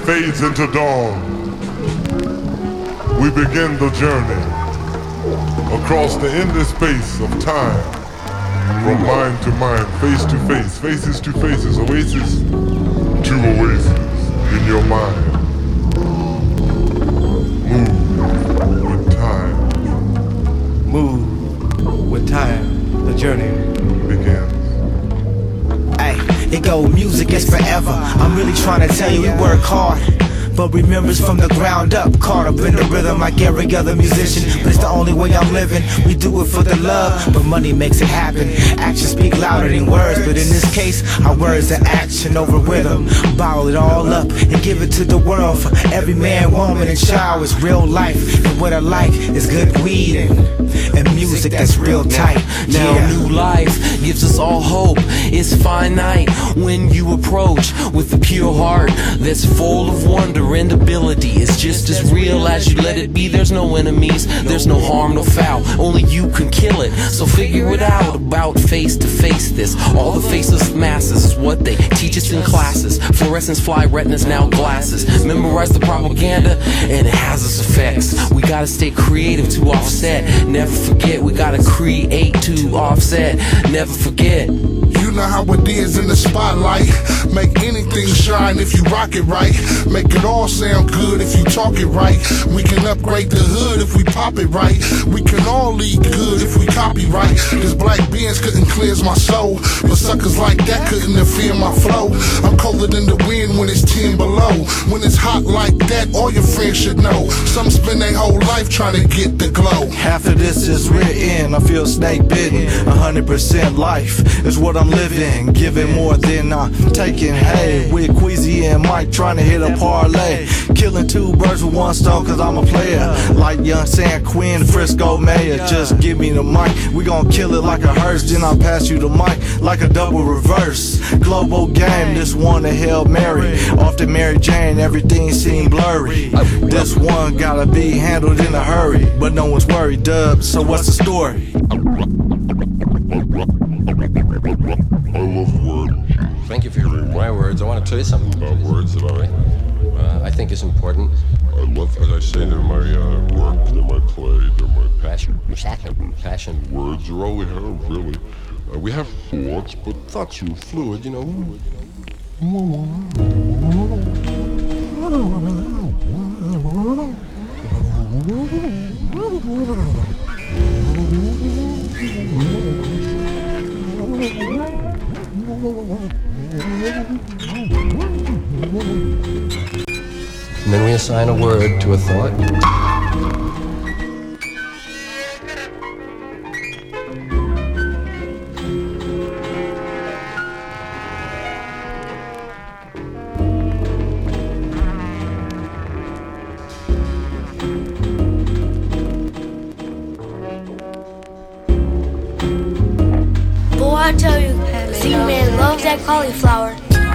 fades into dawn, we begin the journey across the endless space of time, from mind to mind, face to face, faces to faces, oasis to oasis in your mind. Move with time. Move with time. The journey begins. It go, music is forever. I'm really trying to tell you, we work hard, but remember it's from the ground up. Caught up in the rhythm like every other musician, but it's the only way I'm living. We do it for the love, but money makes it happen. Actions speak louder than words, but in this case our words are action over rhythm. Bottle it all up and give it to the world. For every man, woman, and child is real life, and what I like is good weed and music that's real tight. Now new life gives us all hope. It's finite when you approach with a pure heart that's full of wonder and ability. It's just as real as you let it be. There's no enemies, there's no harm, no foul. Only you can kill it. So figure it out about face to face this. All the faces of masses is what they teach us in classes. Fluorescence, fly, retinas, now glasses. Memorize the propaganda and it has its effects. We gotta stay creative to offset. Never forget, we gotta create to offset. Never forget. You know how it is in the spotlight. Make anything shine if you rock it right. Make it all sound good if you talk it right. We can upgrade the hood if we pop it right. We can all lead good if we copyright. This black beans couldn't cleanse my soul, but suckers like that couldn't interfere my flow. I'm colder than the wind when it's 10 below. When it's hot like that, all your friends should know. Some spend their whole life trying to get the glow. Half of this is written, I feel snake bitten. 100% life is what I'm living, giving more than I'm taking. Hey, with Queasy and Mike trying to hit a parlay, killing two birds with one stone cause I'm a player. Like young San Quinn, Frisco mayor. Just give me the mic, we gon' kill it like a hearse. Then I'll pass you the mic like a double reverse. Global game, this one a Hail Mary. Off the Mary Jane, everything seem blurry. This one gotta be handled in a hurry, but no one's worried, Dub, so what's the story? I love words. Thank you for your my words. I want to tell you something About words that I think is important. I love, as I say, they're my work, they're my play, they're my Passion. words are all we have, really. We have thoughts, but thoughts are fluid, you know. And then we assign a word to a thought. Boy, I tell you, Z-Man loves that cauliflower.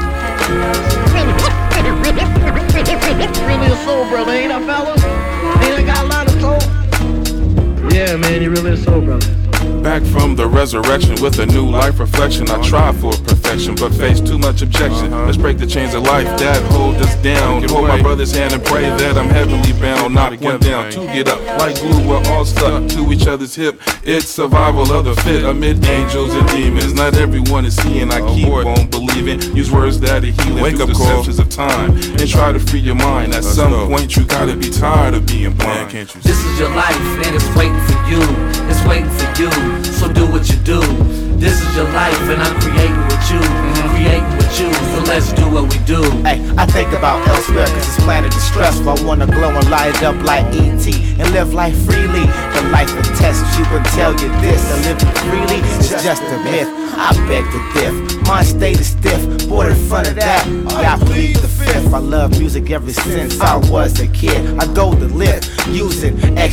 Really a soul brother, ain't I, fellas? Ain't I got a lot of soul? Yeah, man, he really a soul brother. Back from the resurrection with a new life reflection. I try for perfection, but face too much objection. Let's break the chains of life that hold us down. Hold my brother's hand and pray that I'm heavenly bound. Knock one down, two get up. Like glue, we're all stuck to each other's hip. It's survival of the fit amid angels and demons. Not everyone is seeing, I keep on believing. Use words that are healing. Wake up perceptions of time and try to free your mind. At some point you gotta be tired of being blind, can't you? This is your life and it's waiting for you. It's waiting for you, so do what you do. This is your life and I'm creating with you. Creating with you, so let's do what we do. Hey, I think about elsewhere cause this planet is stressful. I wanna glow and light up like E.T. and live life freely. But life will test you and tell you this. To live freely is just a myth. I beg to diff, my state is stiff. Boy, in front of that, I plead the fifth. I love music ever since I was a kid. I go to live using extra strength.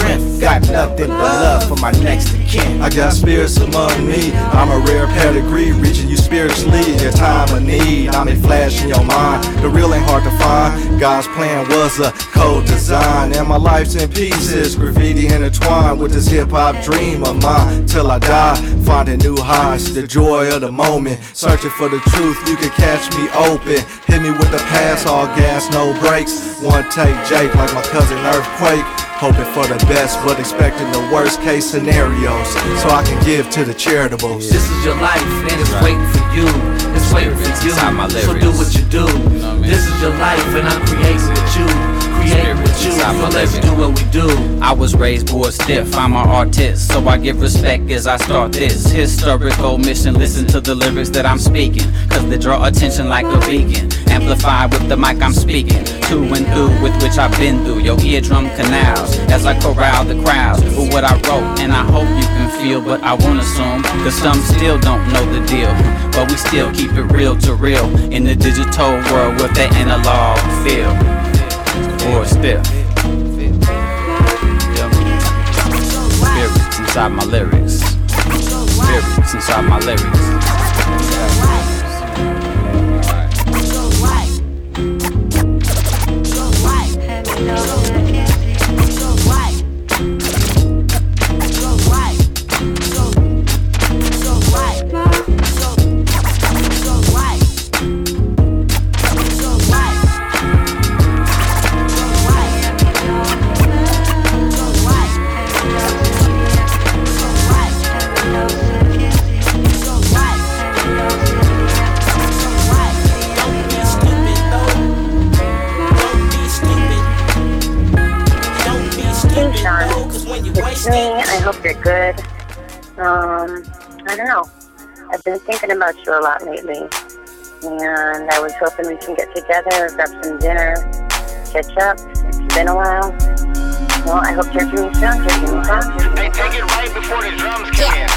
strength. Got nothing but love for my next of kin. I got spirits among me. I'm a rare pedigree, reaching you spiritually in your time of need. I'm a flash in your mind. The real ain't hard to find. God's plan was a code design, and my life's in pieces. Graffiti intertwined with this hip hop dream of mine. Till I die, finding new highs, the joy of the moment. Searching for the truth, you can catch me open. Hit me with the pass, all gas, no brakes. One take Jake like my cousin Earthquake. Hoping for the best, but expecting the worst case scenarios, so I can give to the charitables. This is your life, and it's waiting for you. It's waiting for you, so do what you do. This is your life, and I'm creating with you. Creating with you, so let's do what we do. I was raised board stiff, I'm an artist, so I give respect as I start this historical mission. Listen to the lyrics that I'm speaking, cause they draw attention like a beacon. Amplify with the mic I'm speaking, to and through with which I've been through your eardrum canals, as I corral the crowds with what I wrote. And I hope you can feel, but I won't assume, cause some still don't know the deal. But we still keep it real to real, in the digital world with that analog feel. Or stiff. Spirits inside my lyrics. Spirits inside my lyrics. I hope you're good. I don't know. I've been thinking about you a lot lately. And I was hoping we can get together, grab some dinner, catch up. It's been a while. Well, I hope you're doing soon. Hey, take it right before the drums come in.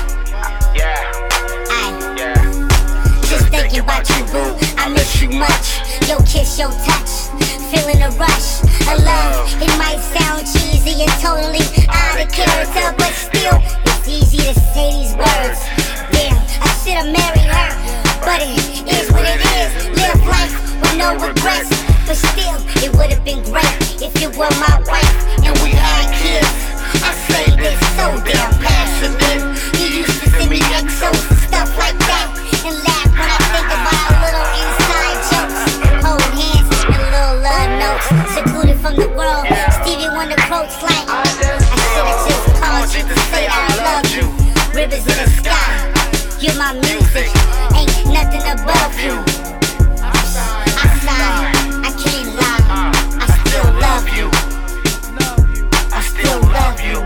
Yeah. Just thinking about you, boo. I miss you much. Your kiss, your touch. Feeling a rush. A love, it might sound cheesy and totally out of character, but still, it's easy to say these words. Damn, I should've married her, but it is what it is. Live life with no regrets, but still, it would've been great if you were my wife and we had kids. I say this so damn passionate. You used to send me exos and stuff like that, and laugh when I think about little inside jokes. Hold hands and little love notes, secluded from the world. Stevie Wonder quotes like, I should've just called you to say I love you. Rivers in the sky, you're my music, ain't nothing above you. I sigh, I can't lie, I still love you. I still love you.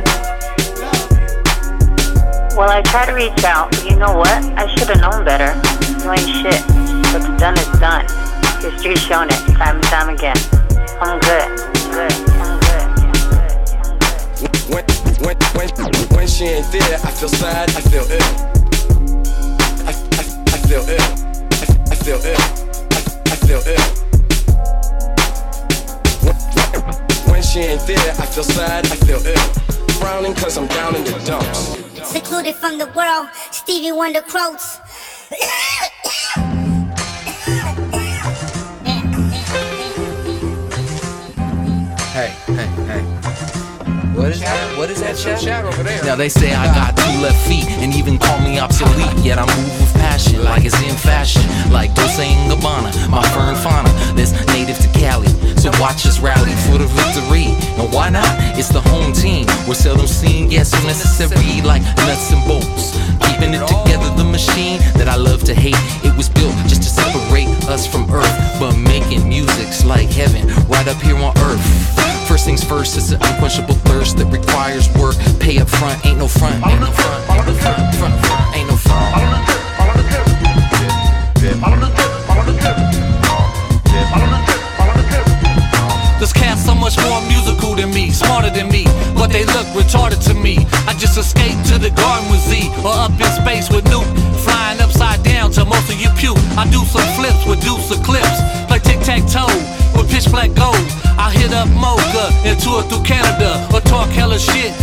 Well, I try to reach out, but you know what? I should've known better. You ain't shit. What's done is done. History's shown it time and time again. I'm good. When she ain't there, I feel sad, I feel ill. I feel ill. I feel ill. I feel ill. When she ain't there, I feel sad, I feel ill. Frowning cause I'm down in the dumps. Secluded from the world, Stevie Wonder quotes. Hey. What is that chat over there? Now they say I got 2 left feet and even call me obsolete. Yet I move with passion like it's in fashion. Like Dolce & Gabbana, my fern fauna that's native to Cali. So watch us rally for the victory. And why not? It's the home team. We're seldom seen, yet so necessary like nuts and bolts. Keeping it together, the machine that I love to hate. It was built just to separate us from earth, but making music's like heaven right up here on earth. First things first, it's an unquenchable thirst that requires work. Pay up front, ain't no front, ain't no front, ain't no front, ain't no front. This cat's so much more musical than me, smarter than me, but they look retarded to me. I just escaped to the garden with Z, or up in space with Nuke, flying upside down till most of you puke. I do some flips with deuce of clips, play tic-tac-toe with pitch black gold. I hit up Mocha and tour through Canada, or talk hella shit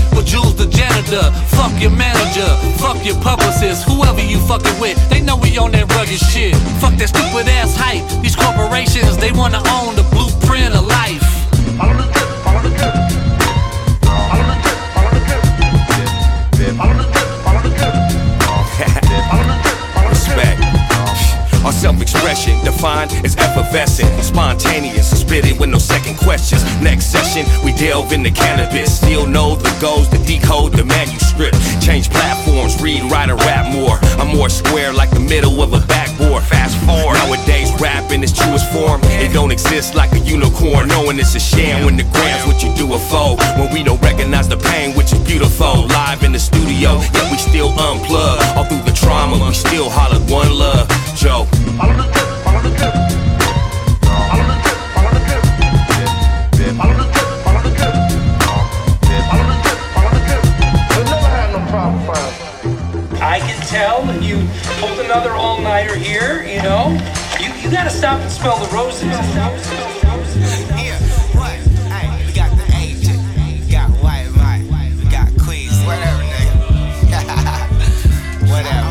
after. Fuck your manager, fuck your publicist, whoever you fucking with, they know we on that rugged shit. Fuck that stupid ass hype. These corporations, they wanna own the blueprint of life. Follow the drip, follow the drip. Follow the drip, follow the drip. Follow the drip, follow the drip. Follow the drip, follow the drip. Respect. Our self-expression defined as effervescent, spontaneous, spitting with no second questions. Next session, we delve into cannabis. Still know the goals to decode the manuscript. Change platforms, read, write, and rap more. I'm more square like the middle of a backboard. Fast forward, nowadays rap in its truest form. It don't exist like a unicorn, knowing it's a sham. When the grams what you do a foe, when we don't recognize the pain, which is beautiful. Live in the studio, yet we still unplug. All through the trauma, we still holler one love. Joe. Follow the drip, follow the drip. Follow the drip, follow the drip. Follow the drip, follow the drip. Follow the drip, follow the drip. We'll never have no problem finding. I can tell when you pulled another all-nighter here, you know. You gotta stop and smell the roses. Yeah, what? Hey, we got the agent, we got White Mike, we got Queens, whatever, nigga. Whatever.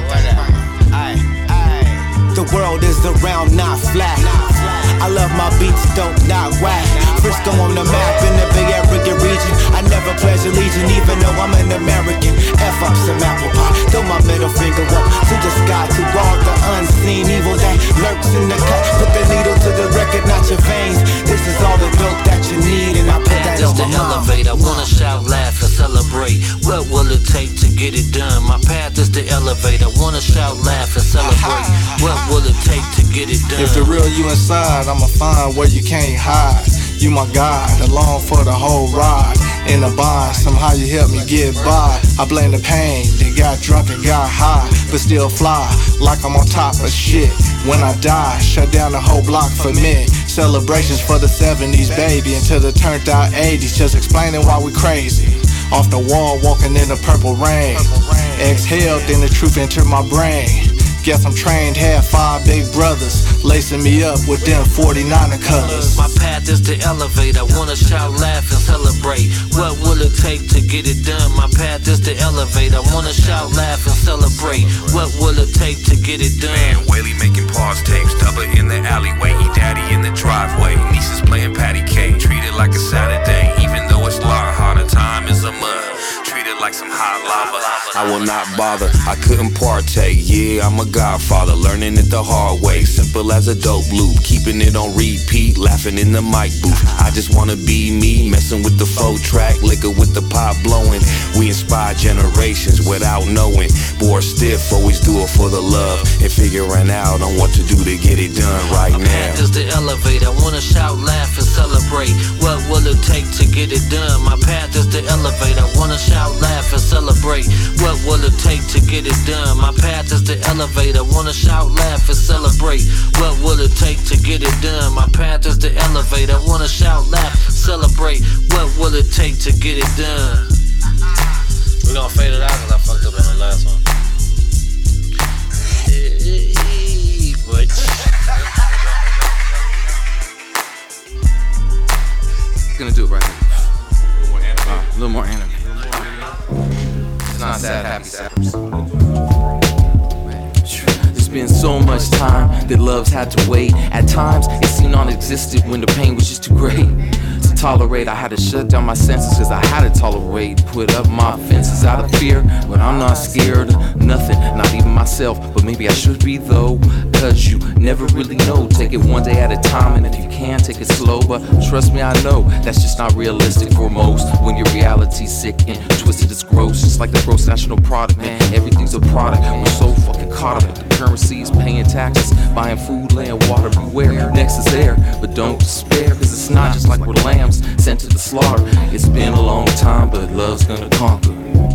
The world is the round, not flat. I love my beats, dope, not whack. Frisco on the map in the Bay Area region. I never pledge allegiance, even though I'm an American. F up some apple pie, throw my middle finger up to the sky, to all the unseen evil that lurks in the cut. Put the needle to the record, not your veins. This is all the dope that you need, and I put that on my mind. I wanna shout, laugh, and celebrate. What will it take to get it done? My path is the elevate. I wanna shout, laugh, and celebrate. What will it take to get it done? If the real you inside, I'ma find where you can't hide. You my guide, along for the whole ride. In a bind, somehow you help me get by. I blame the pain, then got drunk and got high, but still fly like I'm on top of shit. When I die, shut down the whole block for me. Celebrations for the 70s, baby, until the turned out 80s. Just explaining why we crazy. Off the wall, walking in the purple rain. Exhaled, then the truth entered my brain. Guess I'm trained, had 5 big brothers lacing me up with them 49er colors. My path is to elevate. I wanna shout, laugh, and celebrate. What will it take to get it done? My path is to elevate. I wanna shout, laugh, and celebrate. What will it take to get it done? Man, Whaley making pause tapes, Tubba in the alleyway, E-Daddy in the driveway. Nieces playing patty cake, treated like a Saturday. Even though it's lot harder, time is a mud. Treated like some hot lava. I will not bother, I couldn't partake. Yeah, I'm a godfather, learning it the hard way. Simple as a dope loop, keeping it on repeat, laughing in the mic booth. I just wanna be me, messing with the 4-track, liquor with the pop blowing. We inspire generations without knowing. Bored stiff, always do it for the love, and figuring out on what to do to get it done right now. My path is to elevate. I wanna shout, laugh, and celebrate. What will it take to get it done? My path is to elevate. I wanna shout, laugh, and celebrate. What will it take to get it done? My path is to elevate. I wanna shout, laugh, and celebrate. What will it take to get it done? My path is to elevate. I wanna shout, laugh, celebrate. What will it take to get it done? We're gonna fade it out because I fucked up on the last one. Gonna do it right here. A little more anime. It's not sad, happy, sad. There's been so much time that love's had to wait. At times, it seemed non-existent when the pain was just too great to tolerate. I had to shut down my senses cause I had to tolerate. Put up my fences out of fear, but I'm not scared of nothing, not even myself. But maybe I should be though, cause you never really know. Take it one day at a time, and if you can, take it slow. But trust me, I know that's just not realistic for most. When your reality's sick and twisted, it's gross. Just like the gross national product, man, everything's a product. We're so fucking caught up with the currencies, paying taxes, buying food, laying water, beware. Next is air, but don't despair, cause it's not just like we're lambs sent to the slaughter. It's been a long time, but love's gonna conquer.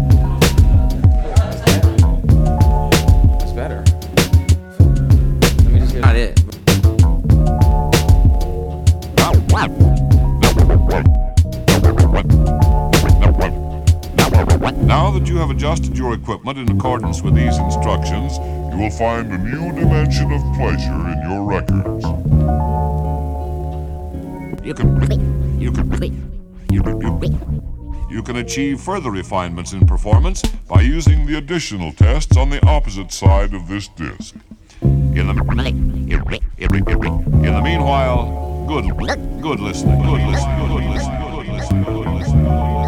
It's better. Let me just hear not it. Now that you have adjusted your equipment in accordance with these instructions, you will find a new dimension of pleasure in your records. You you can achieve further refinements in performance by using the additional tests on the opposite side of this disc. In the meanwhile, good listening, good listening, good listening, good listening, good listening, good listening.